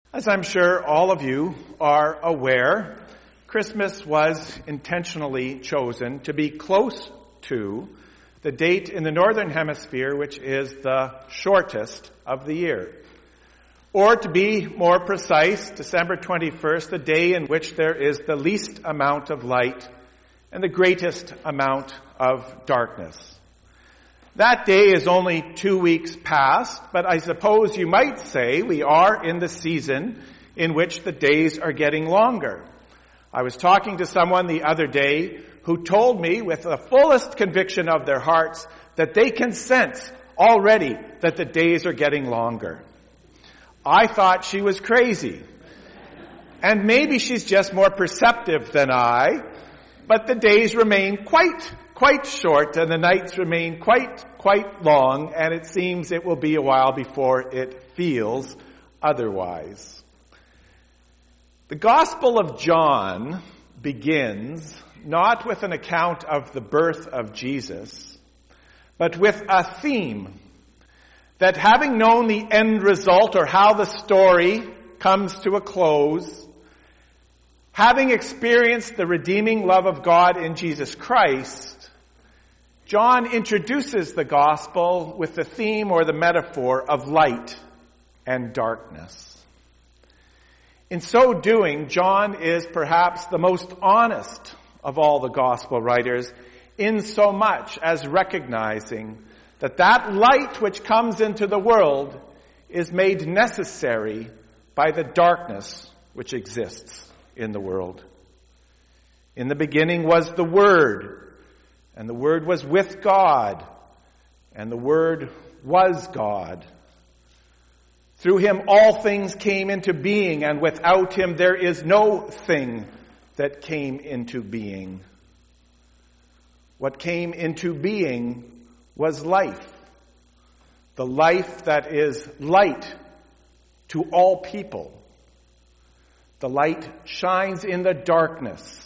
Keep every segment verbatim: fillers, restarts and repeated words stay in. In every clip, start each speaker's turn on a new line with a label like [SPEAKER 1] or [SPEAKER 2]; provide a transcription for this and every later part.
[SPEAKER 1] As I'm sure all of you are aware, Christmas was intentionally chosen to be close to the date in the Northern Hemisphere which is the shortest of the year. Or to be more precise, December twenty-first, the day in which there is the least amount of light and the greatest amount of darkness. That day is only two weeks past, but I suppose you might say we are in the season in which the days are getting longer. I was talking to someone the other day who told me with the fullest conviction of their hearts that they can sense already that the days are getting longer. I thought she was crazy. And maybe she's just more perceptive than I, but the days remain quite quite short, and the nights remain quite, quite long, and it seems it will be a while before it feels otherwise. The Gospel of John begins not with an account of the birth of Jesus, but with a theme that, having known the end result or how the story comes to a close, having experienced the redeeming love of God in Jesus Christ, John introduces the gospel with the theme or the metaphor of light and darkness. In so doing, John is perhaps the most honest of all the gospel writers, in so much as recognizing that that light which comes into the world is made necessary by the darkness which exists in the world. In the beginning was the Word, and the Word was with God, and the Word was God. Through him all things came into being, and without him there is no thing that came into being. What came into being was life, the life that is light to all people. The light shines in the darkness,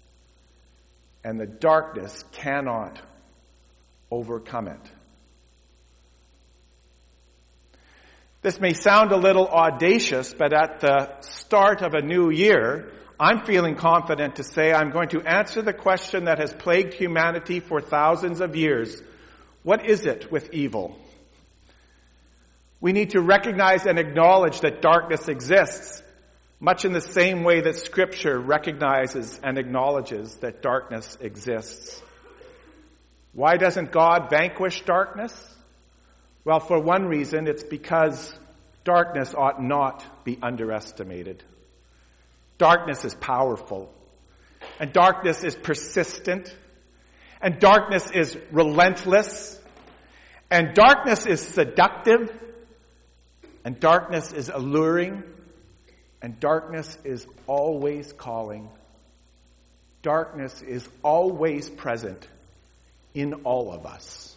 [SPEAKER 1] and the darkness cannot overcome it. This may sound a little audacious, but at the start of a new year, I'm feeling confident to say I'm going to answer the question that has plagued humanity for thousands of years. What is it with evil? We need to recognize and acknowledge that darkness exists, much in the same way that Scripture recognizes and acknowledges that darkness exists. Why doesn't God vanquish darkness? Well, for one reason, it's because darkness ought not be underestimated. Darkness is powerful, and darkness is persistent, and darkness is relentless, and darkness is seductive, and darkness is alluring, and darkness is always calling. Darkness is always present in all of us.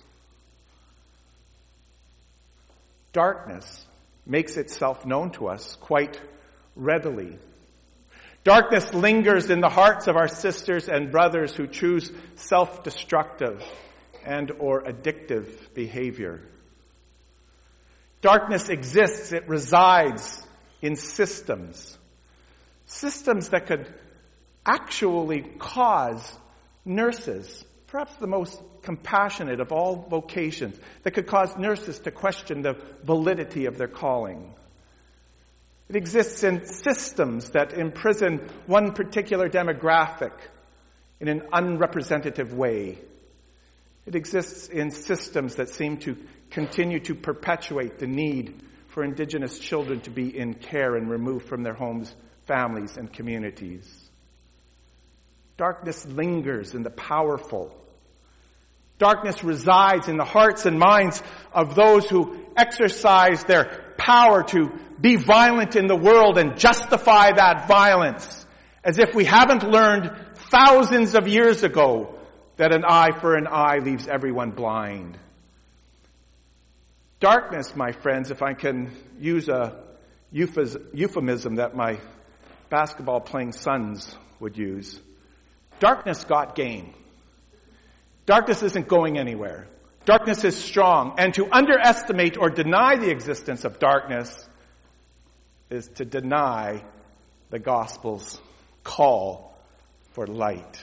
[SPEAKER 1] Darkness makes itself known to us quite readily. Darkness lingers in the hearts of our sisters and brothers who choose self-destructive and or addictive behavior. Darkness exists, it resides in systems. Systems that could actually cause nurses, perhaps the most compassionate of all vocations, that could cause nurses to question the validity of their calling. It exists in systems that imprison one particular demographic in an unrepresentative way. It exists in systems that seem to continue to perpetuate the need for Indigenous children to be in care and removed from their homes, families, and communities. Darkness lingers in the powerful. Darkness resides in the hearts and minds of those who exercise their power to be violent in the world and justify that violence, as if we haven't learned thousands of years ago that an eye for an eye leaves everyone blind. Darkness, my friends, if I can use a euphemism that my basketball-playing sons would use, darkness got game. Darkness isn't going anywhere. Darkness is strong, and to underestimate or deny the existence of darkness is to deny the gospel's call for light.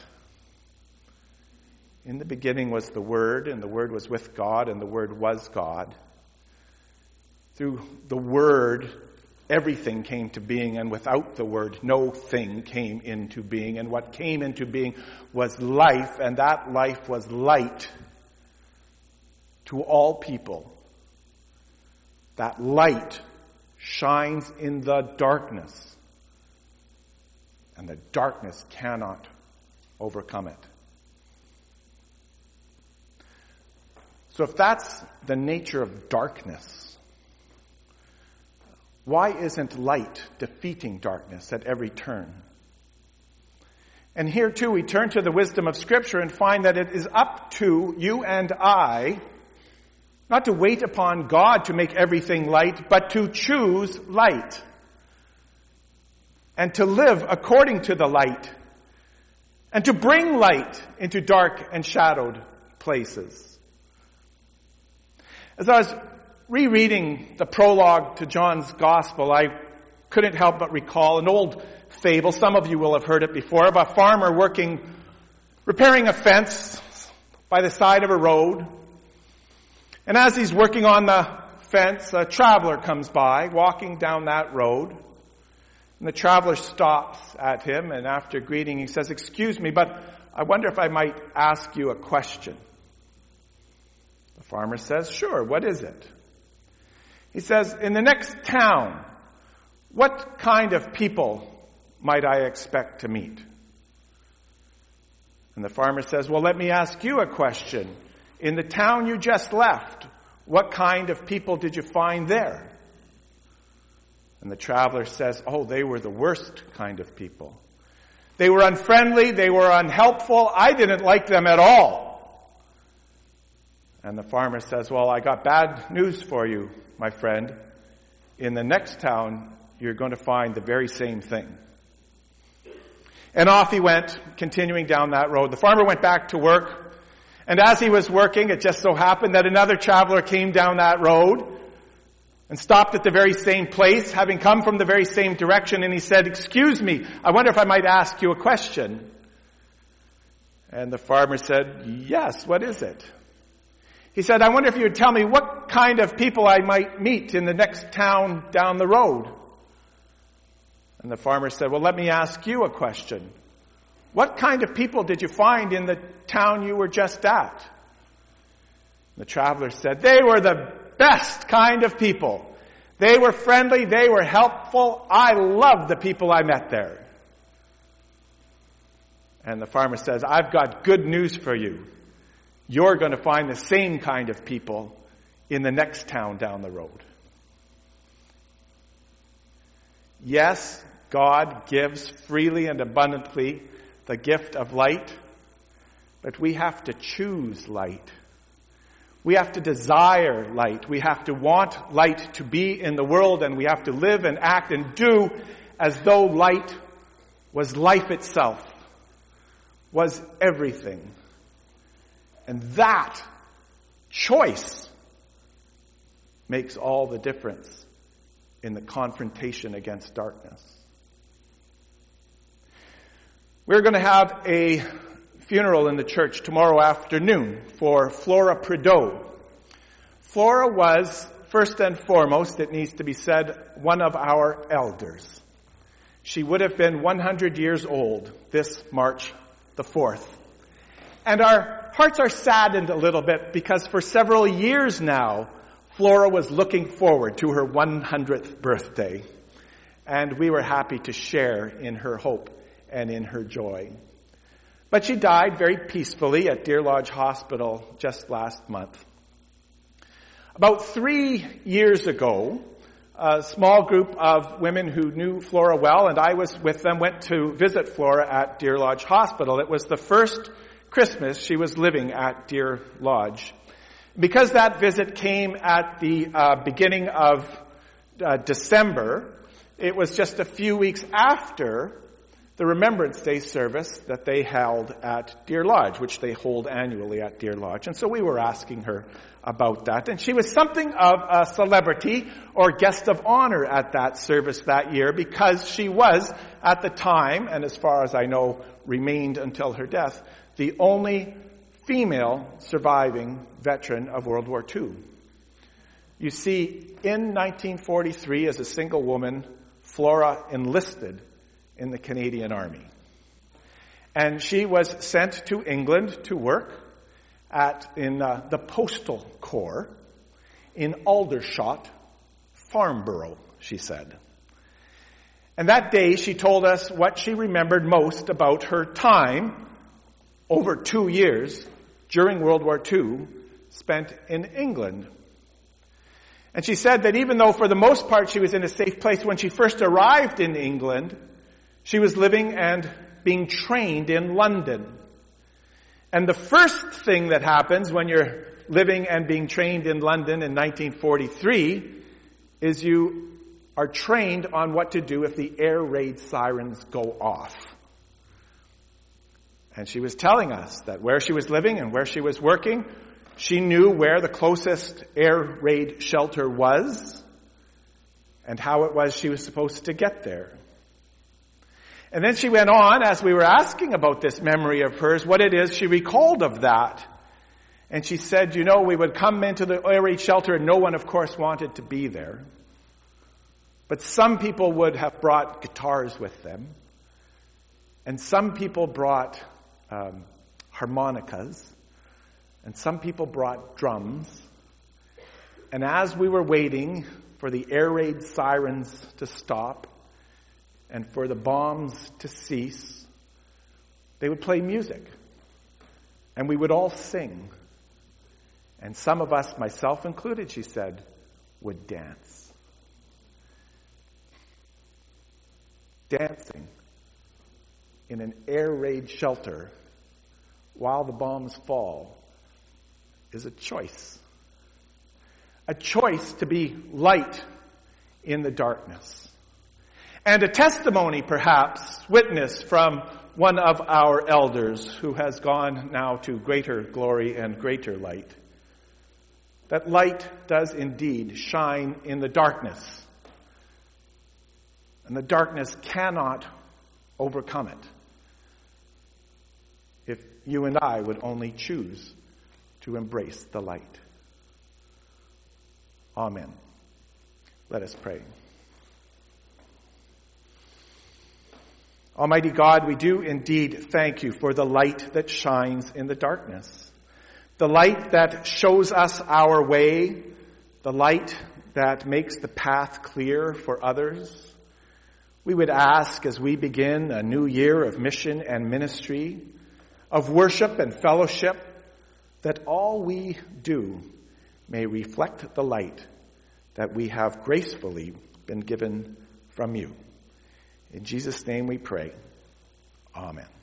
[SPEAKER 1] In the beginning was the Word, and the Word was with God, and the Word was God. Through the Word, everything came to being, and without the Word, no thing came into being. And what came into being was life, and that life was light to all people. That light shines in the darkness, and the darkness cannot overcome it. So if that's the nature of darkness, why isn't light defeating darkness at every turn? And here too we turn to the wisdom of Scripture and find that it is up to you and I not to wait upon God to make everything light, but to choose light and to live according to the light and to bring light into dark and shadowed places. As I was rereading the prologue to John's Gospel, I couldn't help but recall an old fable, some of you will have heard it before, of a farmer working, repairing a fence by the side of a road. And as he's working on the fence, a traveler comes by, walking down that road. And the traveler stops at him, and after greeting, he says, "Excuse me, but I wonder if I might ask you a question." The farmer says, "Sure, what is it?" He says, "In the next town, what kind of people might I expect to meet?" And the farmer says, "Well, let me ask you a question. In the town you just left, what kind of people did you find there?" And the traveler says, "Oh, they were the worst kind of people. They were unfriendly, they were unhelpful, I didn't like them at all." And the farmer says, "Well, I got bad news for you, my friend. In the next town, you're going to find the very same thing." And off he went, continuing down that road. The farmer went back to work. And as he was working, it just so happened that another traveler came down that road and stopped at the very same place, having come from the very same direction. And he said, "Excuse me, I wonder if I might ask you a question." And the farmer said, "Yes, what is it?" He said, "I wonder if you would tell me what kind of people I might meet in the next town down the road." And the farmer said, "Well, let me ask you a question. What kind of people did you find in the town you were just at?" The traveler said, "They were the best kind of people. They were friendly, they were helpful. I loved the people I met there." And the farmer says, "I've got good news for you. You're going to find the same kind of people in the next town down the road." Yes, God gives freely and abundantly the gift of light, but we have to choose light. We have to desire light. We have to want light to be in the world, and we have to live and act and do as though light was life itself, was everything. And that choice makes all the difference in the confrontation against darkness. We're going to have a funeral in the church tomorrow afternoon for Flora Prideaux. Flora was, first and foremost, it needs to be said, one of our elders. She would have been one hundred years old this March the fourth. And our hearts are saddened a little bit because for several years now, Flora was looking forward to her one hundredth birthday. And we were happy to share in her hope and in her joy. But she died very peacefully at Deer Lodge Hospital just last month. About three years ago, a small group of women who knew Flora well, and I was with them, went to visit Flora at Deer Lodge Hospital. It was the first Christmas she was living at Deer Lodge. Because that visit came at the uh, beginning of uh, December, it was just a few weeks after the Remembrance Day service that they held at Deer Lodge, which they hold annually at Deer Lodge. And so we were asking her about that. And she was something of a celebrity or guest of honor at that service that year because she was, at the time, and as far as I know, remained until her death, the only female surviving veteran of World War Two. You see, in nineteen forty-three, as a single woman, Flora enlisted in the Canadian Army. And she was sent to England to work at in uh, the Postal Corps in Aldershot, Farnborough, she said. And that day she told us what she remembered most about her time over two years during World War Two spent in England. And she said that even though for the most part she was in a safe place, when she first arrived in England, she was living and being trained in London. And the first thing that happens when you're living and being trained in London in nineteen forty-three is you are trained on what to do if the air raid sirens go off. And she was telling us that where she was living and where she was working, she knew where the closest air raid shelter was and how it was she was supposed to get there. And then she went on, as we were asking about this memory of hers, what it is she recalled of that. And she said, you know, we would come into the air raid shelter and no one, of course, wanted to be there. But some people would have brought guitars with them. And some people brought um, harmonicas. And some people brought drums. And as we were waiting for the air raid sirens to stop, and for the bombs to cease, they would play music. And we would all sing. And some of us, myself included, she said, would dance. Dancing in an air raid shelter while the bombs fall is a choice. A choice to be light in the darkness. And a testimony, perhaps, witness from one of our elders who has gone now to greater glory and greater light. That light does indeed shine in the darkness. And the darkness cannot overcome it if you and I would only choose to embrace the light. Amen. Let us pray. Almighty God, we do indeed thank you for the light that shines in the darkness. The light that shows us our way. The light that makes the path clear for others. We would ask as we begin a new year of mission and ministry, of worship and fellowship, that all we do may reflect the light that we have gracefully been given from you. In Jesus' name we pray. Amen.